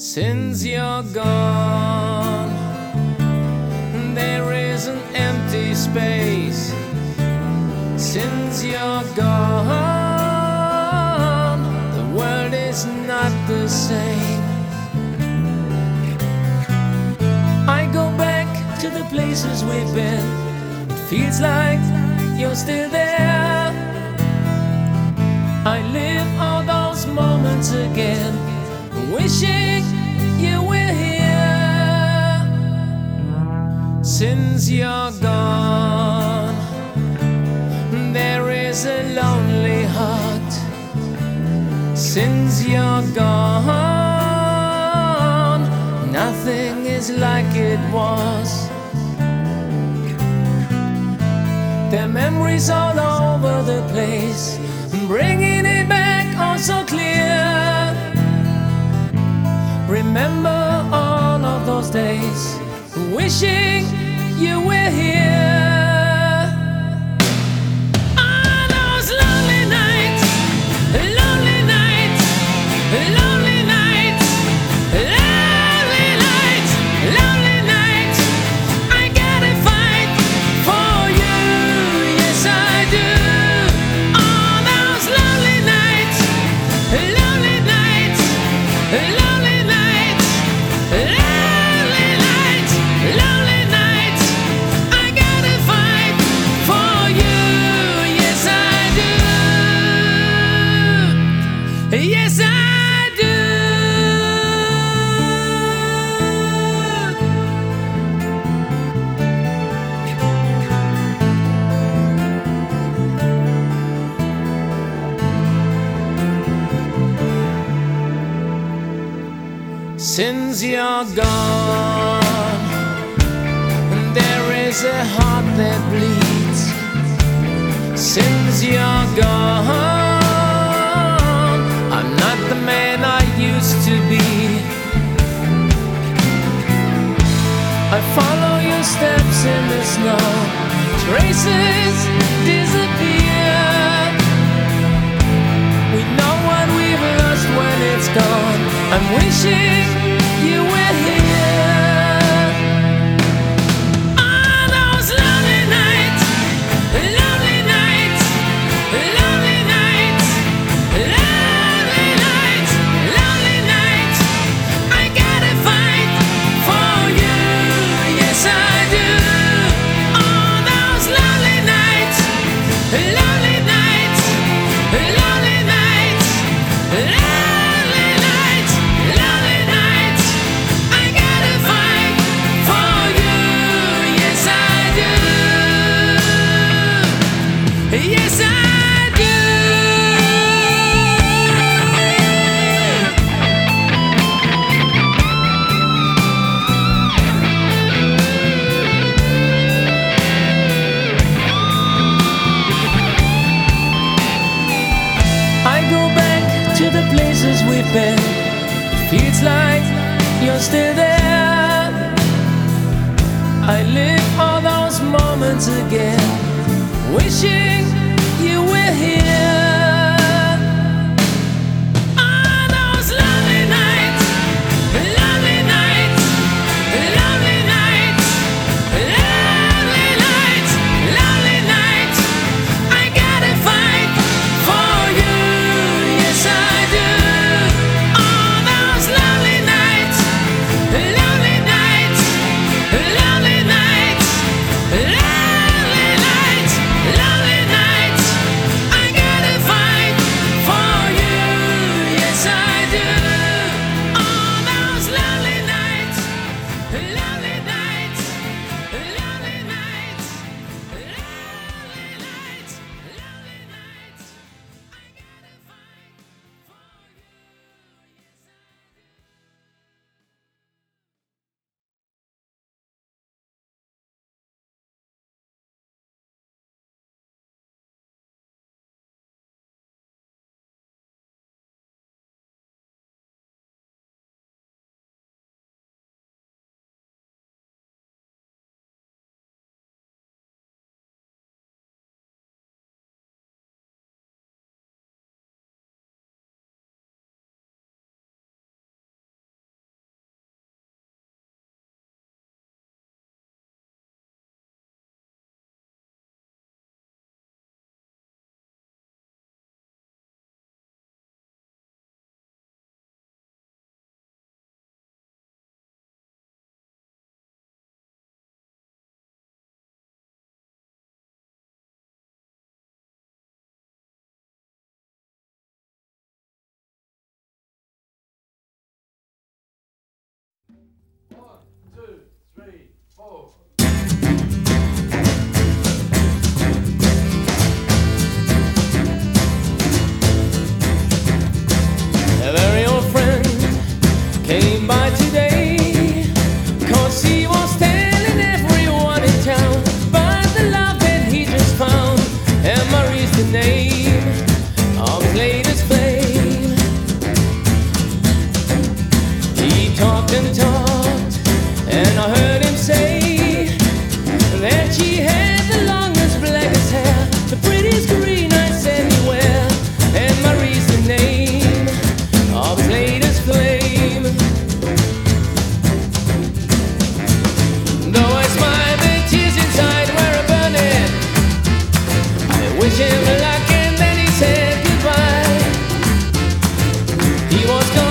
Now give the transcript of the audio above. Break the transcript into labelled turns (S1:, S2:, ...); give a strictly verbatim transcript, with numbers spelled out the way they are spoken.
S1: Since you're gone, there is an empty space. Since you're gone, the world is not the same. I go back to the places we've been. It feels like you're still there. I live all those moments again, wishing you were here. Since you're gone, there is a lonely heart. Since you're gone, nothing is like it was. There are memories all over the place, bringing it back all so clear. Remember all of those days, wishing you were here. All those lonely nights, lonely nights, lonely nights, lonely nights, lonely nights. I gotta fight for you, yes I do. All those lonely nights, lonely nights, lonely yes, I do. Since you're gone, there is a heart that bleeds. Since you're gone, I'm not the man I used to be. I follow your steps in the snow, traces disappear. We know what we've lost when it's gone. I'm wishing you were here. All those lonely nights, lonely nights, lonely nights, lonely nights, lonely nights. I gotta fight for you, yes I do. All those lonely nights, lonely nights, lonely nights, lonely nights, lonely nights. I gotta fight for you, yes I do. Yes I do. I go back to the places we've been. It feels like you're still there. I live all those moments again, wishing you were here. All those lonely nights, lonely nights, lonely nights, lonely nights, lonely nights. I gotta fight for you, yes I do. All those lonely nights, lonely nights, lonely nights, lonely nights, lonely nights. I gotta fight was